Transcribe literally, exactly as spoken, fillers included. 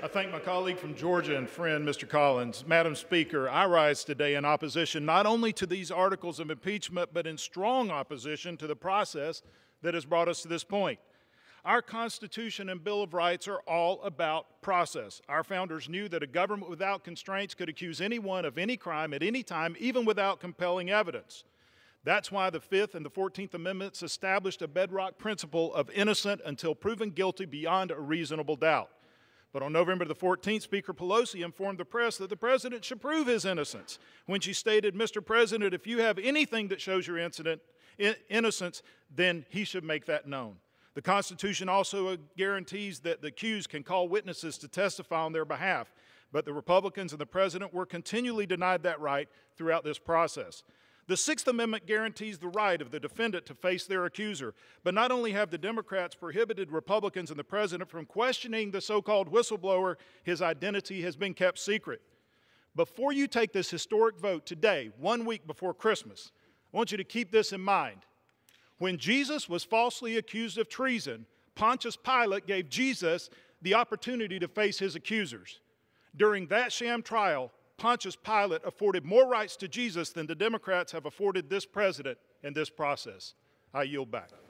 I thank my colleague from Georgia and friend, Mister Collins. Madam Speaker, I rise today in opposition not only to these articles of impeachment, but in strong opposition to the process that has brought us to this point. Our Constitution and Bill of Rights are all about process. Our founders knew that a government without constraints could accuse anyone of any crime at any time, even without compelling evidence. That's why the Fifth and the Fourteenth Amendments established a bedrock principle of innocent until proven guilty beyond a reasonable doubt. But on November the fourteenth, Speaker Pelosi informed the press that the president should prove his innocence when she stated, "Mister President, if you have anything that shows your incident, innocence, then he should make that known." The Constitution also guarantees that the accused can call witnesses to testify on their behalf, but the Republicans and the president were continually denied that right throughout this process. The Sixth Amendment guarantees the right of the defendant to face their accuser, but not only have the Democrats prohibited Republicans and the president from questioning the so-called whistleblower, his identity has been kept secret. Before you take this historic vote today, one week before Christmas, I want you to keep this in mind. When Jesus was falsely accused of treason, Pontius Pilate gave Jesus the opportunity to face his accusers. During that sham trial, Pontius Pilate afforded more rights to Jesus than the Democrats have afforded this president in this process. I yield back.